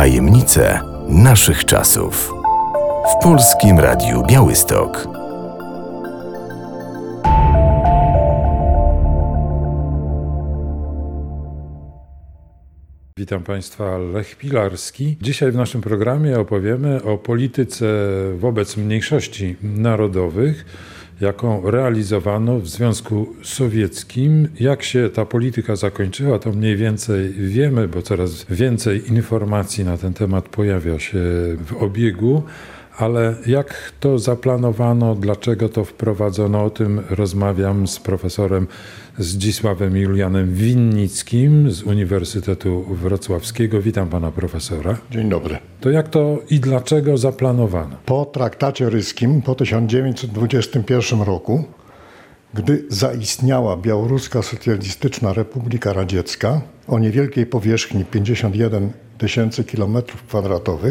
Tajemnice naszych czasów. W Polskim Radiu Białystok. Witam Państwa, Lech Pilarski. Dzisiaj w naszym programie opowiemy o polityce wobec mniejszości narodowych, jaką realizowano w Związku Sowieckim. Jak się ta polityka zakończyła, to mniej więcej wiemy, bo coraz więcej informacji na ten temat pojawia się w obiegu. Ale jak to zaplanowano, dlaczego to wprowadzono, o tym rozmawiam z profesorem Zdzisławem Julianem Winnickim z Uniwersytetu Wrocławskiego. Witam pana profesora. Dzień dobry. To jak to i dlaczego zaplanowano? Po traktacie ryskim po 1921 roku, gdy zaistniała Białoruska Socjalistyczna Republika Radziecka o niewielkiej powierzchni 51 tysięcy km2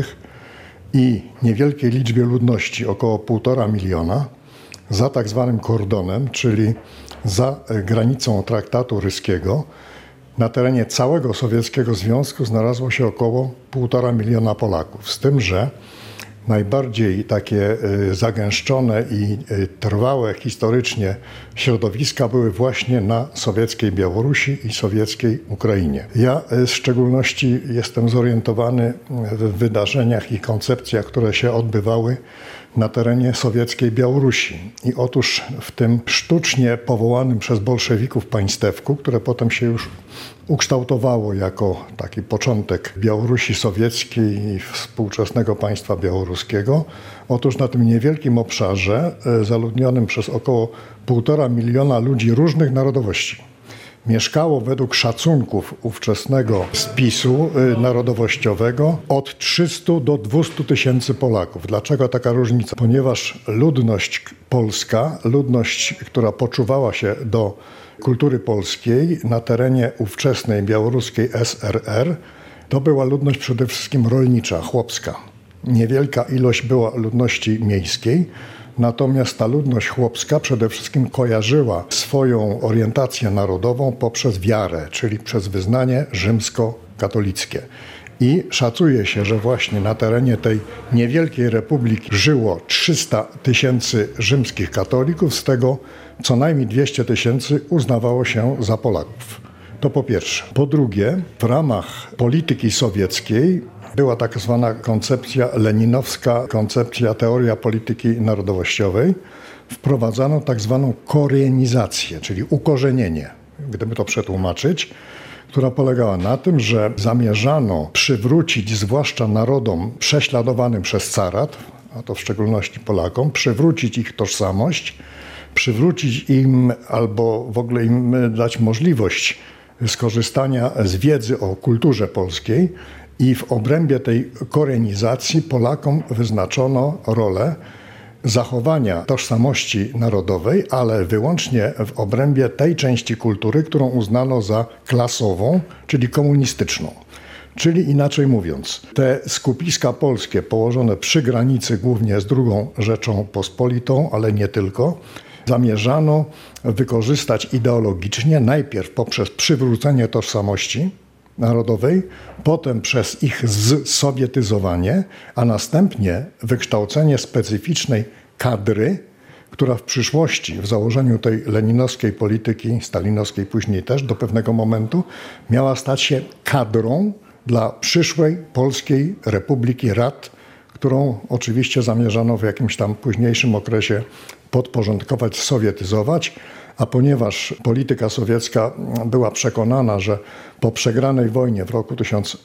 i niewielkiej liczbie ludności, około 1,5 miliona, za tak zwanym kordonem, czyli za granicą traktatu ryskiego, na terenie całego Sowieckiego Związku znalazło się około 1,5 miliona Polaków. Z tym, że najbardziej takie zagęszczone i trwałe historycznie środowiska były właśnie na sowieckiej Białorusi i sowieckiej Ukrainie. Ja w szczególności jestem zorientowany w wydarzeniach i koncepcjach, które się odbywały na terenie sowieckiej Białorusi. I otóż w tym sztucznie powołanym przez bolszewików państewku, które potem się już ukształtowało jako taki początek Białorusi sowieckiej i współczesnego państwa białoruskiego. Otóż na tym niewielkim obszarze, zaludnionym przez około 1,5 miliona ludzi różnych narodowości, mieszkało według szacunków ówczesnego spisu narodowościowego od 300 do 200 tysięcy Polaków. Dlaczego taka różnica? Ponieważ ludność polska, ludność, która poczuwała się do kultury polskiej na terenie ówczesnej białoruskiej SRR, to była ludność przede wszystkim rolnicza, chłopska. Niewielka ilość była ludności miejskiej, natomiast ta ludność chłopska przede wszystkim kojarzyła swoją orientację narodową poprzez wiarę, czyli przez wyznanie rzymskokatolickie. I szacuje się, że właśnie na terenie tej niewielkiej republiki żyło 300 tysięcy rzymskich katolików, z tego co najmniej 200 tysięcy uznawało się za Polaków. To po pierwsze. Po drugie, w ramach polityki sowieckiej była tak zwana koncepcja leninowska, koncepcja teoria polityki narodowościowej. Wprowadzano tak zwaną koreenizację, czyli ukorzenienie, gdyby to przetłumaczyć, która polegała na tym, że zamierzano przywrócić zwłaszcza narodom prześladowanym przez carat, a to w szczególności Polakom, przywrócić ich tożsamość, przywrócić im albo w ogóle im dać możliwość skorzystania z wiedzy o kulturze polskiej i w obrębie tej koreenizacji Polakom wyznaczono rolę zachowania tożsamości narodowej, ale wyłącznie w obrębie tej części kultury, którą uznano za klasową, czyli komunistyczną. Czyli inaczej mówiąc, te skupiska polskie położone przy granicy głównie z II Rzecząpospolitą, ale nie tylko, zamierzano wykorzystać ideologicznie najpierw poprzez przywrócenie tożsamości narodowej, potem przez ich zsowietyzowanie, a następnie wykształcenie specyficznej kadry, która w przyszłości, w założeniu tej leninowskiej polityki, stalinowskiej później też do pewnego momentu, miała stać się kadrą dla przyszłej Polskiej Republiki Rad, którą oczywiście zamierzano w jakimś tam późniejszym okresie podporządkować, sowietyzować, a ponieważ polityka sowiecka była przekonana, że po przegranej wojnie w roku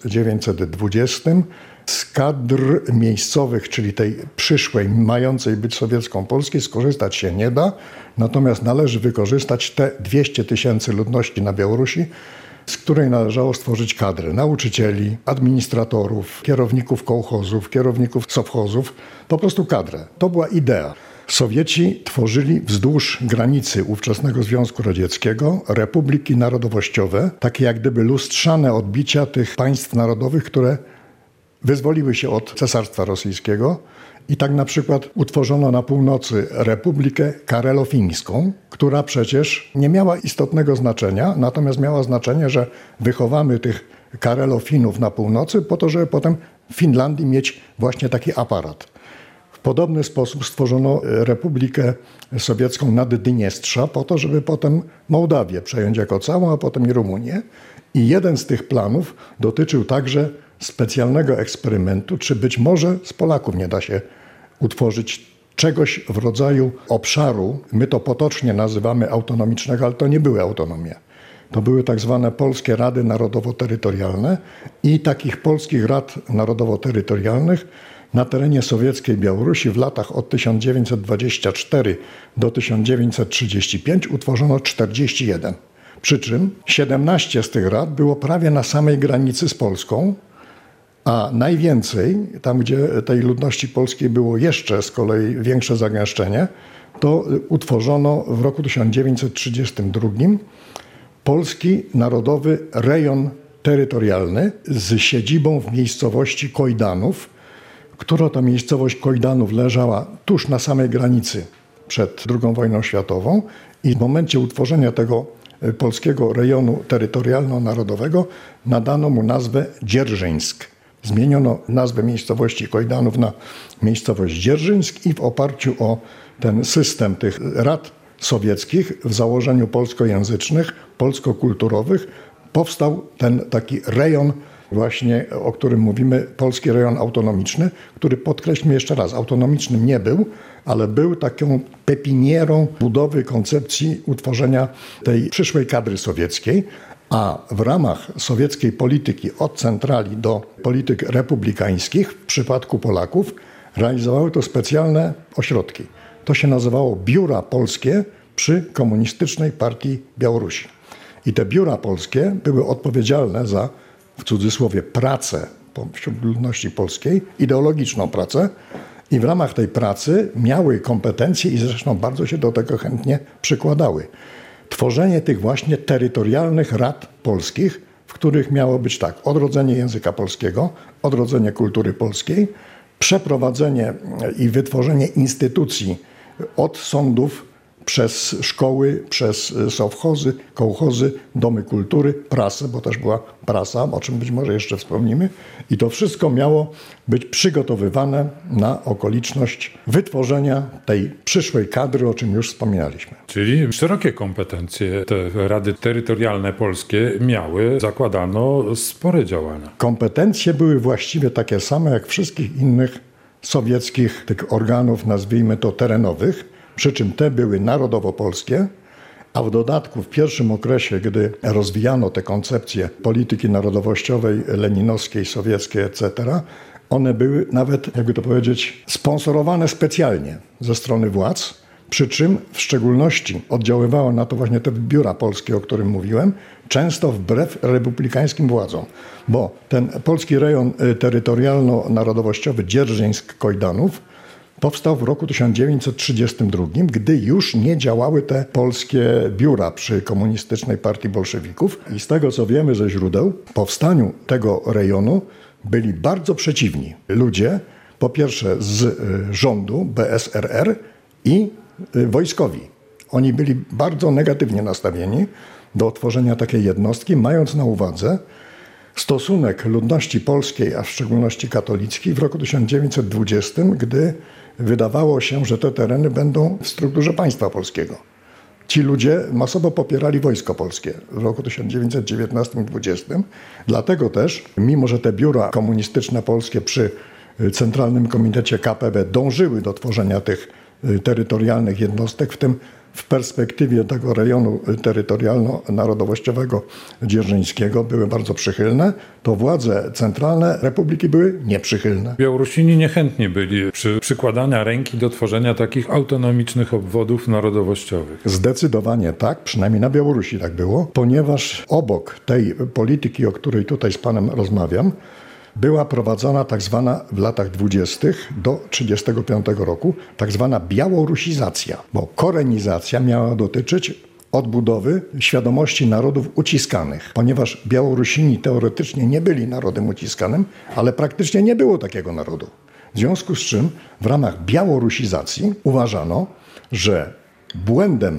1920 z kadr miejscowych, czyli tej przyszłej, mającej być sowiecką Polskiej, skorzystać się nie da, natomiast należy wykorzystać te 200 tysięcy ludności na Białorusi, z której należało stworzyć kadrę nauczycieli, administratorów, kierowników kołchozów, kierowników sowchozów, po prostu kadrę. To była idea. Sowieci tworzyli wzdłuż granicy ówczesnego Związku Radzieckiego republiki narodowościowe, takie jak gdyby lustrzane odbicia tych państw narodowych, które wyzwoliły się od Cesarstwa Rosyjskiego. I tak na przykład utworzono na północy Republikę Karelofińską, która przecież nie miała istotnego znaczenia, natomiast miała znaczenie, że wychowamy tych Karelofinów na północy po to, żeby potem w Finlandii mieć właśnie taki aparat. W podobny sposób stworzono Republikę Sowiecką Naddniestrza po to, żeby potem Mołdawię przejąć jako całą, a potem i Rumunię. I jeden z tych planów dotyczył także specjalnego eksperymentu, czy być może z Polaków nie da się utworzyć czegoś w rodzaju obszaru, my to potocznie nazywamy autonomicznego, ale to nie były autonomie. To były tak zwane Polskie Rady Narodowo-Terytorialne i takich polskich rad narodowo-terytorialnych na terenie sowieckiej Białorusi w latach od 1924 do 1935 utworzono 41. Przy czym 17 z tych rad było prawie na samej granicy z Polską, a najwięcej, tam gdzie tej ludności polskiej było jeszcze z kolei większe zagęszczenie, to utworzono w roku 1932 Polski Narodowy Rejon Terytorialny z siedzibą w miejscowości Kojdanów, która to miejscowość Kojdanów leżała tuż na samej granicy przed II wojną światową i w momencie utworzenia tego Polskiego Rejonu Terytorialno-Narodowego nadano mu nazwę Dzierżyńsk. Zmieniono nazwę miejscowości Kojdanów na miejscowość Dzierżyńsk i w oparciu o ten system tych rad sowieckich w założeniu polskojęzycznych, polskokulturowych powstał ten taki rejon właśnie, o którym mówimy, Polski Rejon Autonomiczny, który, podkreślmy jeszcze raz, autonomicznym nie był, ale był taką pepinierą budowy koncepcji utworzenia tej przyszłej kadry sowieckiej, a w ramach sowieckiej polityki od centrali do polityk republikańskich w przypadku Polaków realizowały to specjalne ośrodki. To się nazywało Biura Polskie przy Komunistycznej Partii Białorusi. I te biura polskie były odpowiedzialne za, w cudzysłowie, pracę wśród ludności polskiej, ideologiczną pracę i w ramach tej pracy miały kompetencje i zresztą bardzo się do tego chętnie przykładały. Tworzenie tych właśnie terytorialnych rad polskich, w których miało być tak, odrodzenie języka polskiego, odrodzenie kultury polskiej, przeprowadzenie i wytworzenie instytucji od sądów przez szkoły, przez sowchozy, kołchozy, domy kultury, prasę, bo też była prasa, o czym być może jeszcze wspomnimy. I to wszystko miało być przygotowywane na okoliczność wytworzenia tej przyszłej kadry, o czym już wspominaliśmy. Czyli szerokie kompetencje te rady terytorialne polskie miały, zakładano spore działania. Kompetencje były właściwie takie same jak wszystkich innych sowieckich tych organów, nazwijmy to terenowych, przy czym te były narodowo-polskie, a w dodatku w pierwszym okresie, gdy rozwijano te koncepcje polityki narodowościowej, leninowskiej, sowieckiej, etc., one były nawet, jakby to powiedzieć, sponsorowane specjalnie ze strony władz, przy czym w szczególności oddziaływało na to właśnie te biura polskie, o którym mówiłem, często wbrew republikańskim władzom, bo ten Polski Rejon Terytorialno-Narodowościowy Dzierżyńsk-Kojdanów powstał w roku 1932, gdy już nie działały te polskie biura przy Komunistycznej Partii Bolszewików. I z tego, co wiemy ze źródeł, powstaniu tego rejonu byli bardzo przeciwni ludzie, po pierwsze z rządu BSRR i wojskowi. Oni byli bardzo negatywnie nastawieni do utworzenia takiej jednostki, mając na uwadze stosunek ludności polskiej, a w szczególności katolickiej w roku 1920, gdy wydawało się, że te tereny będą w strukturze państwa polskiego. Ci ludzie masowo popierali wojsko polskie w roku 1919-20. Dlatego też, mimo że te biura komunistyczne polskie przy Centralnym Komitecie KPB dążyły do tworzenia tych terytorialnych jednostek, w tym w perspektywie tego rejonu terytorialno-narodowościowego dzierżyńskiego były bardzo przychylne, to władze centralne republiki były nieprzychylne. Białorusini niechętnie byli przy przykładania ręki do tworzenia takich autonomicznych obwodów narodowościowych. Zdecydowanie tak, przynajmniej na Białorusi tak było, ponieważ obok tej polityki, o której tutaj z panem rozmawiam, była prowadzona tak zwana w latach 20. do 1935 roku tak zwana białorusizacja, bo korenizacja miała dotyczyć odbudowy świadomości narodów uciskanych, ponieważ Białorusini teoretycznie nie byli narodem uciskanym, ale praktycznie nie było takiego narodu. W związku z czym w ramach białorusizacji uważano, że błędem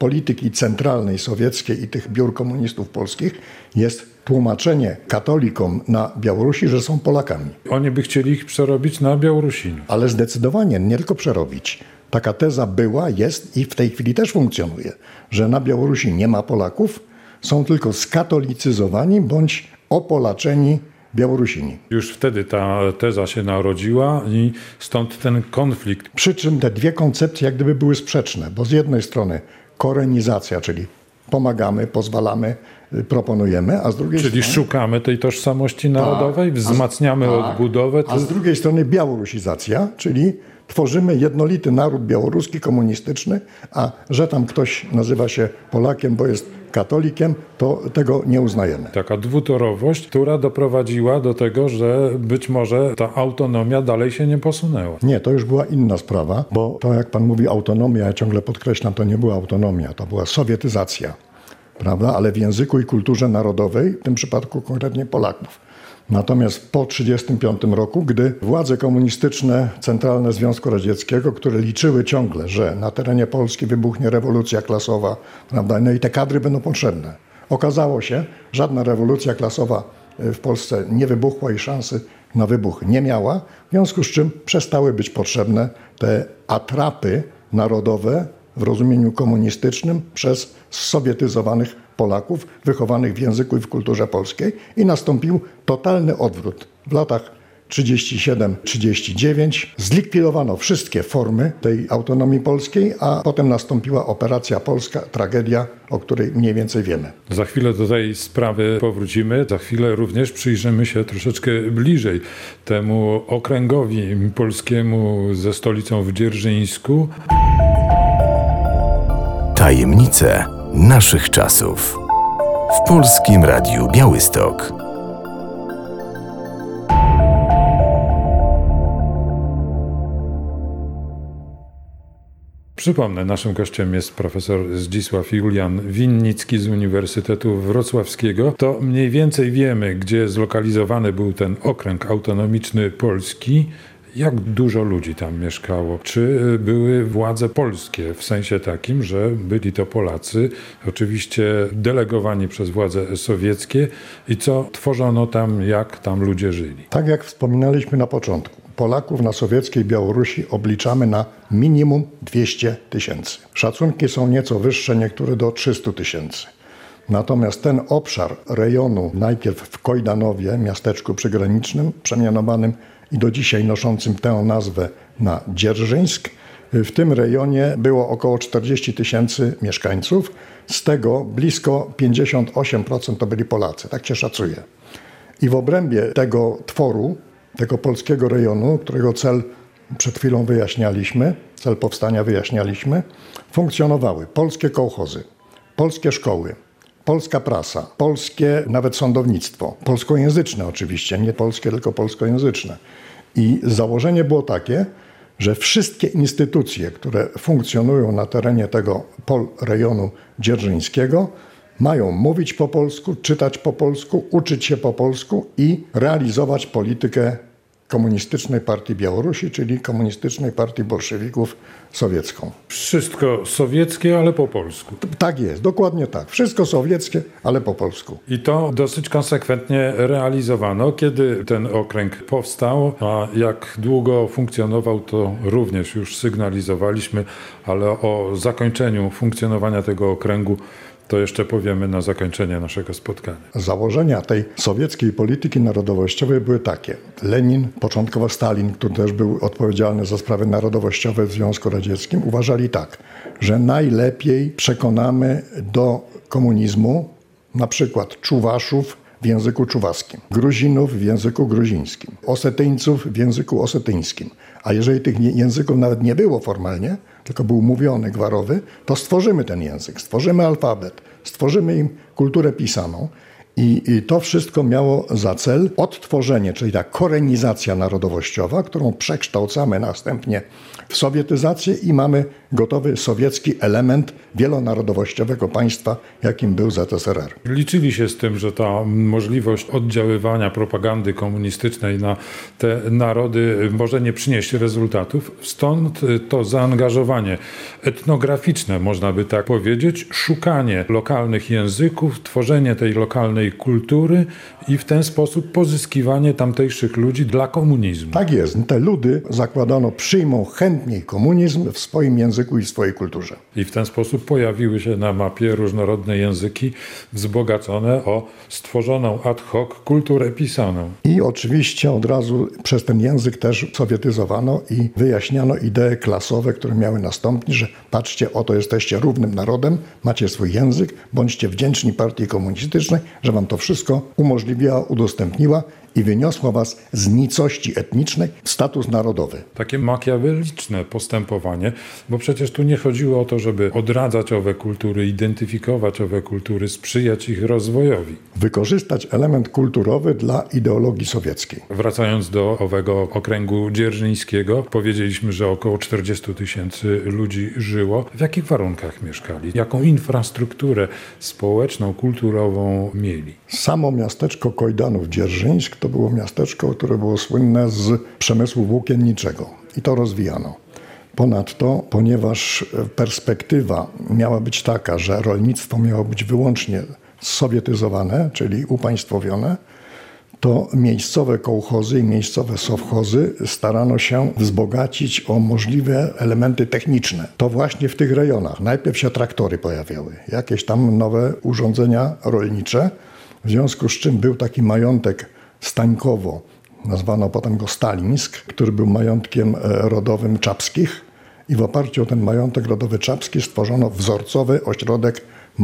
polityki centralnej sowieckiej i tych biur komunistów polskich jest tłumaczenie katolikom na Białorusi, że są Polakami. Oni by chcieli ich przerobić na Białorusinów. Ale zdecydowanie nie tylko przerobić. Taka teza była, jest i w tej chwili też funkcjonuje, że na Białorusi nie ma Polaków, są tylko skatolicyzowani bądź opolaczeni Białorusini. Już wtedy ta teza się narodziła i stąd ten konflikt. Przy czym te dwie koncepcje jak gdyby były sprzeczne, bo z jednej strony korenizacja, czyli pomagamy, pozwalamy, proponujemy, a z drugiej Czyli strony... szukamy tej tożsamości narodowej, wzmacniamy odbudowę. A z drugiej strony białorusizacja, czyli tworzymy jednolity naród białoruski, komunistyczny, a że tam ktoś nazywa się Polakiem, bo jest katolikiem, to tego nie uznajemy. Taka dwutorowość, która doprowadziła do tego, że być może ta autonomia dalej się nie posunęła. Nie, to już była inna sprawa, bo to jak pan mówi autonomia, ja ciągle podkreślam, to nie była autonomia, to była sowietyzacja, prawda? Ale w języku i kulturze narodowej, w tym przypadku konkretnie Polaków. Natomiast po 1935 roku, gdy władze komunistyczne, centralne Związku Radzieckiego, które liczyły ciągle, że na terenie Polski wybuchnie rewolucja klasowa, prawda? No i te kadry będą potrzebne. Okazało się, żadna rewolucja klasowa w Polsce nie wybuchła i szansy na wybuch nie miała, w związku z czym przestały być potrzebne te atrapy narodowe w rozumieniu komunistycznym przez sowietyzowanych Polaków wychowanych w języku i w kulturze polskiej i nastąpił totalny odwrót. W latach 37-39 zlikwidowano wszystkie formy tej autonomii polskiej, a potem nastąpiła operacja polska, tragedia, o której mniej więcej wiemy. Za chwilę do tej sprawy powrócimy. Za chwilę również przyjrzymy się troszeczkę bliżej temu okręgowi polskiemu ze stolicą w Dzierżyńsku. Tajemnice naszych czasów. W Polskim Radiu Białystok. Przypomnę, naszym gościem jest profesor Zdzisław Julian Winnicki z Uniwersytetu Wrocławskiego. To mniej więcej wiemy, gdzie zlokalizowany był ten okręg autonomiczny polski. Jak dużo ludzi tam mieszkało? Czy były władze polskie w sensie takim, że byli to Polacy, oczywiście delegowani przez władze sowieckie i co tworzono tam, jak tam ludzie żyli? Tak jak wspominaliśmy na początku, Polaków na sowieckiej Białorusi obliczamy na minimum 200 000. Szacunki są nieco wyższe, niektóre do 300 000. Natomiast ten obszar rejonu, najpierw w Kojdanowie, miasteczku przygranicznym, przemianowanym i do dzisiaj noszącym tę nazwę na Dzierżyńsk, w tym rejonie było około 40 000 mieszkańców, z tego blisko 58% to byli Polacy, tak się szacuje. I w obrębie tego tworu, tego polskiego rejonu, którego cel przed chwilą wyjaśnialiśmy, cel powstania wyjaśnialiśmy, funkcjonowały polskie kołchozy, polskie szkoły, polska prasa, polskie nawet sądownictwo, polskojęzyczne oczywiście, nie polskie, tylko polskojęzyczne. I założenie było takie, że wszystkie instytucje, które funkcjonują na terenie tego rejonu dzierżyńskiego, mają mówić po polsku, czytać po polsku, uczyć się po polsku i realizować politykę Komunistycznej Partii Białorusi, czyli Komunistycznej Partii Bolszewików sowiecką. Wszystko sowieckie, ale po polsku. Tak jest, dokładnie tak. Wszystko sowieckie, ale po polsku. I to dosyć konsekwentnie realizowano. Kiedy ten okręg powstał, a jak długo funkcjonował, to również już sygnalizowaliśmy, ale o zakończeniu funkcjonowania tego okręgu to jeszcze powiemy na zakończenie naszego spotkania. Założenia tej sowieckiej polityki narodowościowej były takie. Lenin, początkowo Stalin, który też był odpowiedzialny za sprawy narodowościowe w Związku Radzieckim, uważali tak, że najlepiej przekonamy do komunizmu na przykład Czuwaszów w języku czuwaskim, Gruzinów w języku gruzińskim, Osetyńców w języku osetyńskim. A jeżeli tych języków nawet nie było formalnie, tylko był mówiony gwarowy, to stworzymy ten język, stworzymy alfabet, stworzymy im kulturę pisaną I to wszystko miało za cel odtworzenie, czyli ta korenizacja narodowościowa, którą przekształcamy następnie w sowietyzację i mamy gotowy sowiecki element wielonarodowościowego państwa, jakim był ZSRR. Liczyli się z tym, że ta możliwość oddziaływania propagandy komunistycznej na te narody może nie przynieść rezultatów. Stąd to zaangażowanie etnograficzne, można by tak powiedzieć, szukanie lokalnych języków, tworzenie tej lokalnej kultury i w ten sposób pozyskiwanie tamtejszych ludzi dla komunizmu. Tak jest. Te ludy, zakładano, przyjmą chętniej komunizm w swoim języku i w swojej kulturze. I w ten sposób pojawiły się na mapie różnorodne języki wzbogacone o stworzoną ad hoc kulturę pisaną. I oczywiście od razu przez ten język też sowietyzowano i wyjaśniano idee klasowe, które miały nastąpić, że patrzcie, oto jesteście równym narodem, macie swój język, bądźcie wdzięczni partii komunistycznej, że wam to wszystko umożliwiła, udostępniła i wyniosła was z nicości etnicznej w status narodowy. Takie makiaweliczne postępowanie, bo przecież tu nie chodziło o to, żeby odradzać owe kultury, identyfikować owe kultury, sprzyjać ich rozwojowi. Wykorzystać element kulturowy dla ideologii sowieckiej. Wracając do owego okręgu dzierżyńskiego, powiedzieliśmy, że około 40 000 ludzi żyło. W jakich warunkach mieszkali? Jaką infrastrukturę społeczną, kulturową mieli? Samo miasteczko Kojdanów-Dzierżyńsk to było miasteczko, które było słynne z przemysłu włókienniczego i to rozwijano. Ponadto, ponieważ perspektywa miała być taka, że rolnictwo miało być wyłącznie sowietyzowane, czyli upaństwowione, to miejscowe kołchozy i miejscowe sowchozy starano się wzbogacić o możliwe elementy techniczne. To właśnie w tych rejonach. Najpierw się traktory pojawiały, jakieś tam nowe urządzenia rolnicze, w związku z czym był taki majątek Stańkowo, nazwano potem go Stalińsk, który był majątkiem rodowym Czapskich i w oparciu o ten majątek rodowy Czapski stworzono wzorcowy ośrodek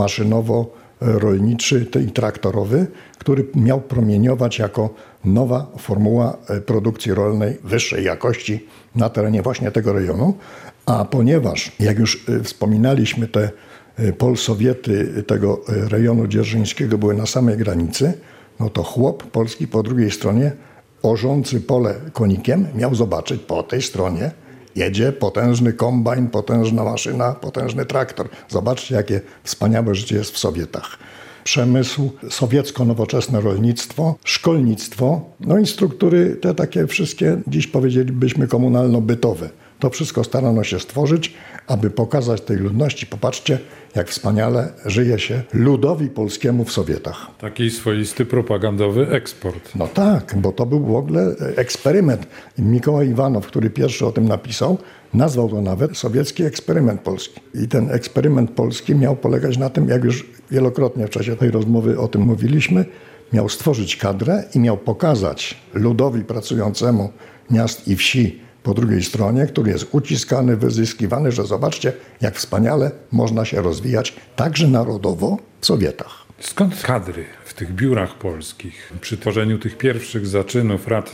maszynowo-rolniczy i traktorowy, który miał promieniować jako nowa formuła produkcji rolnej wyższej jakości na terenie właśnie tego rejonu. A ponieważ, jak już wspominaliśmy, te polsowiety tego rejonu dzierżyńskiego były na samej granicy, no to chłop polski po drugiej stronie, orzący pole konikiem, miał zobaczyć po tej stronie jedzie potężny kombajn, potężna maszyna, potężny traktor. Zobaczcie, jakie wspaniałe życie jest w Sowietach. Przemysł, sowiecko-nowoczesne rolnictwo, szkolnictwo, no i struktury te takie wszystkie, dziś powiedzielibyśmy komunalno-bytowe. To wszystko starano się stworzyć, aby pokazać tej ludności, popatrzcie, jak wspaniale żyje się ludowi polskiemu w Sowietach. Taki swoisty propagandowy eksport. No tak, bo to był w ogóle eksperyment. Mikołaj Iwanow, który pierwszy o tym napisał, nazwał to nawet sowiecki eksperyment polski. I ten eksperyment polski miał polegać na tym, jak już wielokrotnie w czasie tej rozmowy o tym mówiliśmy, miał stworzyć kadrę i miał pokazać ludowi pracującemu miast i wsi po drugiej stronie, który jest uciskany, wyzyskiwany, że zobaczcie, jak wspaniale można się rozwijać także narodowo w Sowietach. Skąd kadry w tych biurach polskich przy tworzeniu tych pierwszych zaczynów rad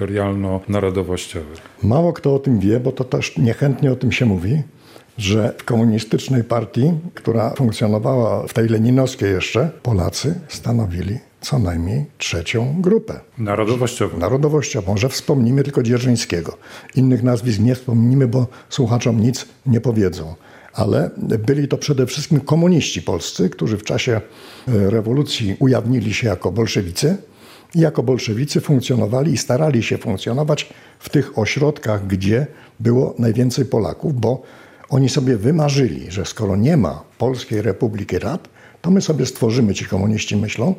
terytorialno-narodowościowych? Mało kto o tym wie, bo to też niechętnie o tym się mówi, że w komunistycznej partii, która funkcjonowała w tej leninowskiej jeszcze, Polacy stanowili co najmniej trzecią grupę. Narodowościową, że wspomnimy tylko Dzierżyńskiego. Innych nazwisk nie wspomnimy, bo słuchaczom nic nie powiedzą. Ale byli to przede wszystkim komuniści polscy, którzy w czasie rewolucji ujawnili się jako bolszewicy i jako bolszewicy funkcjonowali i starali się funkcjonować w tych ośrodkach, gdzie było najwięcej Polaków, bo oni sobie wymarzyli, że skoro nie ma Polskiej Republiki Rad, to my sobie stworzymy, ci komuniści myślą,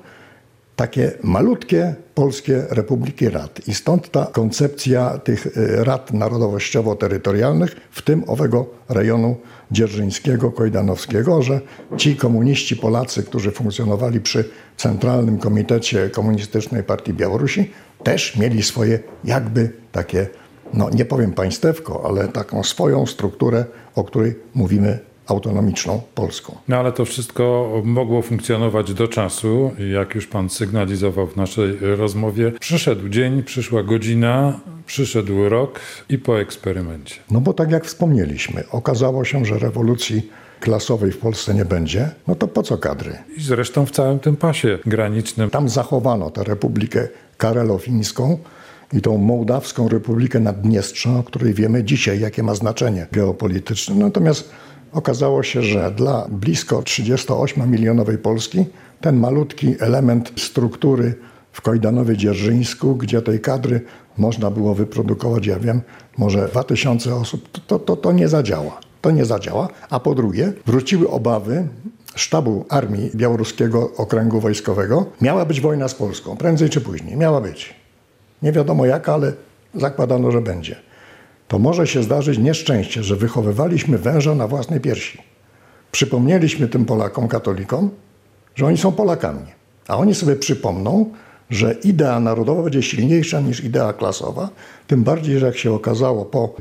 takie malutkie polskie republiki rad. I stąd ta koncepcja tych rad narodowościowo-terytorialnych, w tym owego rejonu dzierżyńskiego, kojdanowskiego, że ci komuniści Polacy, którzy funkcjonowali przy Centralnym Komitecie Komunistycznej Partii Białorusi, też mieli swoje jakby takie, no nie powiem państewko, ale taką swoją strukturę, o której mówimy, autonomiczną Polską. No ale to wszystko mogło funkcjonować do czasu. Jak już pan sygnalizował w naszej rozmowie, przyszedł dzień, przyszła godzina, przyszedł rok i po eksperymencie. No bo tak jak wspomnieliśmy, okazało się, że rewolucji klasowej w Polsce nie będzie, no to po co kadry? I zresztą w całym tym pasie granicznym. Tam zachowano tę Republikę Karelofińską i tą Mołdawską Republikę Naddniestrza, o której wiemy dzisiaj, jakie ma znaczenie geopolityczne. Natomiast okazało się, że dla blisko 38-milionowej Polski ten malutki element struktury w Kojdanowie-Dzierżyńsku, gdzie tej kadry można było wyprodukować, ja wiem, może 2000 osób, to nie zadziała. To nie zadziała. A po drugie, wróciły obawy sztabu Armii Białoruskiego Okręgu Wojskowego. Miała być wojna z Polską, prędzej czy później. Miała być. Nie wiadomo jaka, ale zakładano, że będzie. To może się zdarzyć nieszczęście, że wychowywaliśmy węża na własnej piersi. Przypomnieliśmy tym Polakom, katolikom, że oni są Polakami. A oni sobie przypomną, że idea narodowa będzie silniejsza niż idea klasowa, tym bardziej, że jak się okazało po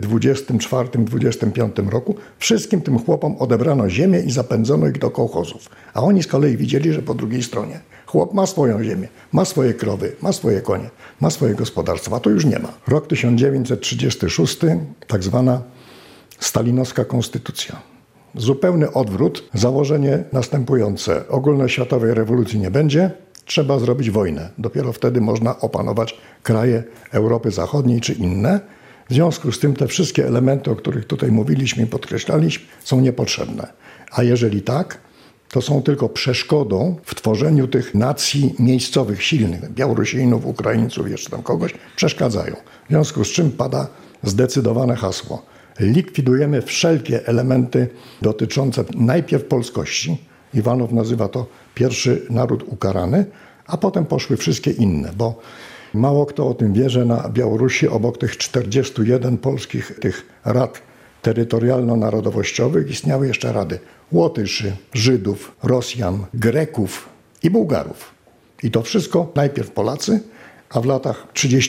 24-25 roku, wszystkim tym chłopom odebrano ziemię i zapędzono ich do kołchozów. A oni z kolei widzieli, że po drugiej stronie chłop ma swoją ziemię, ma swoje krowy, ma swoje konie, ma swoje gospodarstwo, a to już nie ma. Rok 1936, tak zwana stalinowska konstytucja. Zupełny odwrót, założenie następujące. Ogólnoświatowej rewolucji nie będzie, trzeba zrobić wojnę. Dopiero wtedy można opanować kraje Europy Zachodniej czy inne. W związku z tym te wszystkie elementy, o których tutaj mówiliśmy i podkreślaliśmy, są niepotrzebne. A jeżeli tak, to są tylko przeszkodą w tworzeniu tych nacji miejscowych, silnych. Białorusinów, Ukraińców, jeszcze tam kogoś, przeszkadzają. W związku z czym pada zdecydowane hasło. Likwidujemy wszelkie elementy dotyczące najpierw polskości. Iwanow nazywa to pierwszy naród ukarany, a potem poszły wszystkie inne, bo mało kto o tym wie, że na Białorusi obok tych 41 polskich tych rad terytorialno-narodowościowych istniały jeszcze rady Łotyszy, Żydów, Rosjan, Greków i Bułgarów. I to wszystko najpierw Polacy, a w latach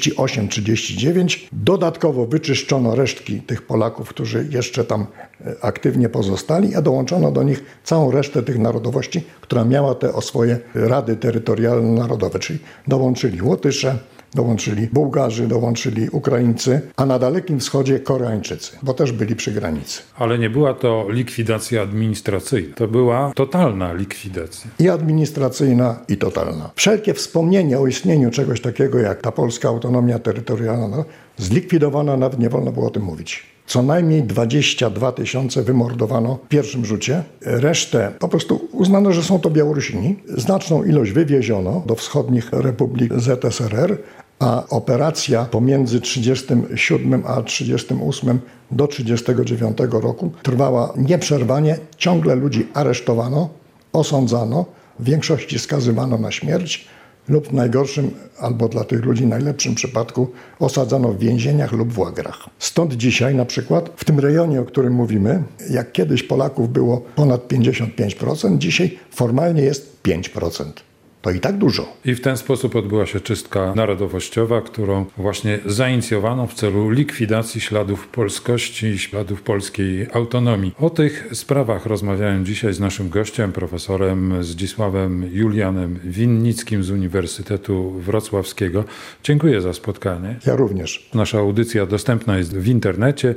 38-39 dodatkowo wyczyszczono resztki tych Polaków, którzy jeszcze tam aktywnie pozostali, a dołączono do nich całą resztę tych narodowości, która miała te swoje rady terytorialno-narodowe, czyli dołączyli Łotysze, dołączyli Bułgarzy, dołączyli Ukraińcy, a na Dalekim Wschodzie Koreańczycy, bo też byli przy granicy. Ale nie była to likwidacja administracyjna, to była totalna likwidacja. I administracyjna, i totalna. Wszelkie wspomnienie o istnieniu czegoś takiego jak ta polska autonomia terytorialna zlikwidowano, nawet nie wolno było o tym mówić. Co najmniej 22 000 wymordowano w pierwszym rzucie. Resztę po prostu uznano, że są to Białorusini. Znaczną ilość wywieziono do wschodnich republik ZSRR, a operacja pomiędzy 1937 a 1938 do 1939 roku trwała nieprzerwanie. Ciągle ludzi aresztowano, osądzano, w większości skazywano na śmierć lub w najgorszym, albo dla tych ludzi najlepszym przypadku osadzano w więzieniach lub w łagrach. Stąd dzisiaj na przykład w tym rejonie, o którym mówimy, jak kiedyś Polaków było ponad 55%, dzisiaj formalnie jest 5%. To i tak dużo. I w ten sposób odbyła się czystka narodowościowa, którą właśnie zainicjowano w celu likwidacji śladów polskości i śladów polskiej autonomii. O tych sprawach rozmawiałem dzisiaj z naszym gościem, profesorem Zdzisławem Julianem Winnickim z Uniwersytetu Wrocławskiego. Dziękuję za spotkanie. Ja również. Nasza audycja dostępna jest w internecie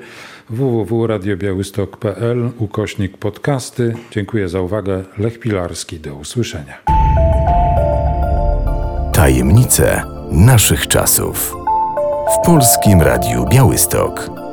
www.radiobiałystok.pl/podcasty. Dziękuję za uwagę. Lech Pilarski. Do usłyszenia. Tajemnice naszych czasów. W Polskim Radiu Białystok.